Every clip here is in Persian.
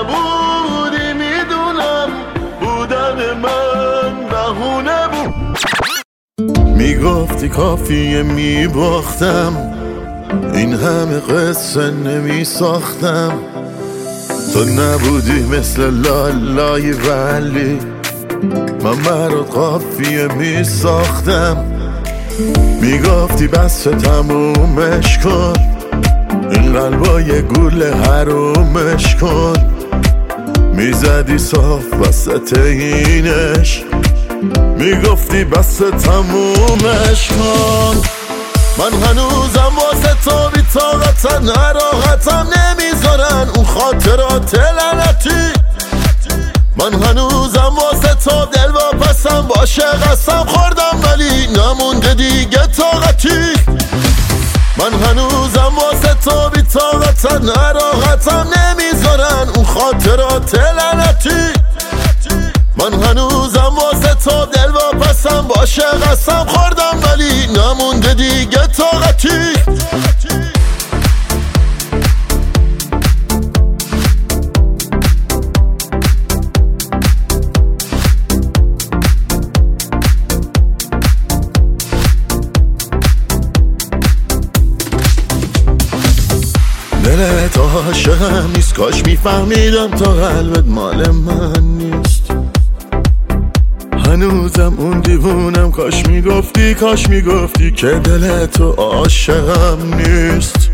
نبودی میدونم، بودن من بهونه بود. میگفتی کافیه میباختم، این همه قصه نمیساختم. تو نبودی مثل لالای ولی من برات قافیه میساختم. میگفتی بس تمومش کن، این قلبای گول حرومش کن. میزدی صاف وسط اینش، میگفتی بس تمومش کن. من هنوزم واسه تو بی طاقتم، نراحتم نمیذارن اون خاطرات لعنتی. من هنوزم واسه تو دل واپسم، باشه قسم خوردم ولی نمونده دیگه طاقتی. من هنوزم واسه تو بی طاقتم، نراحتم نمیذارن اون خاطرات لعنتی. من هنوزم واسه تو دل واپسم، باشه قسم خوردم ولی نمونده دیگه طاقتی. دلت عاشقم نیست، کاش میفهمیدم تا قلبت مال من نیست. هنوزم اون دیوونم، کاش میگفتی که دلت عاشقم نیست.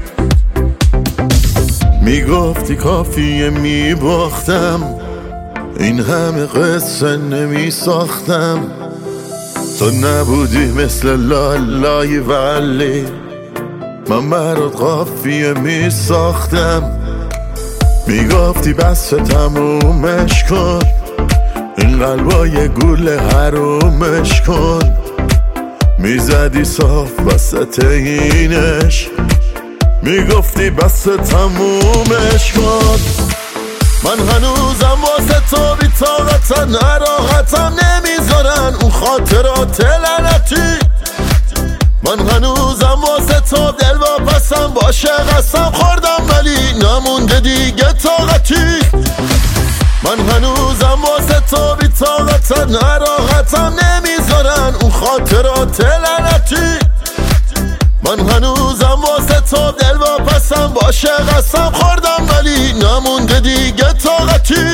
میگفتی کافیه میباختم، این همه قصه نمیساختم. تو نبودی مثل لالای ولی من برات قافیه میساختم. میگفتی بس تمومش کن، این قلبای گول حرومش کن. میزدی صاف وسط اینش، میگفتی بس تمومش کن. من هنوزم واسه تو بی طاقتم، نراحتم نمیذارن اون خاطرات لعنتی. من هنوزم واسه تو دل واپسم، باشه قسم خوردم ولی نمونده دیگه طاقتی. من هنوزم واسه تو بی طاقتم، نراحتم نمیذارن اون خاطرات لعنتی. من هنوزم واسه تو دل واپسم، باشه قسم خوردم ولی نمونده دیگه طاقتی.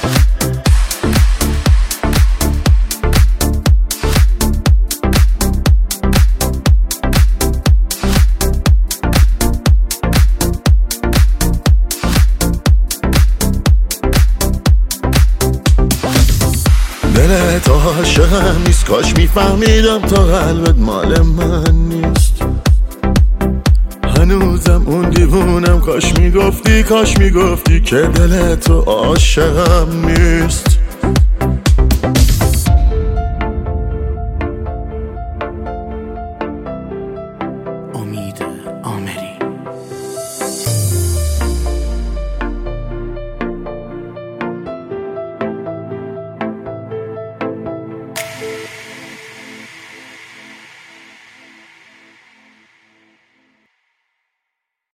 دلت عاشقم نیست، کاش میفهمیدم تا قلبت مال من نیست. هنوزم اون دیوونم، کاش میگفتی که دلت عاشقم نیست.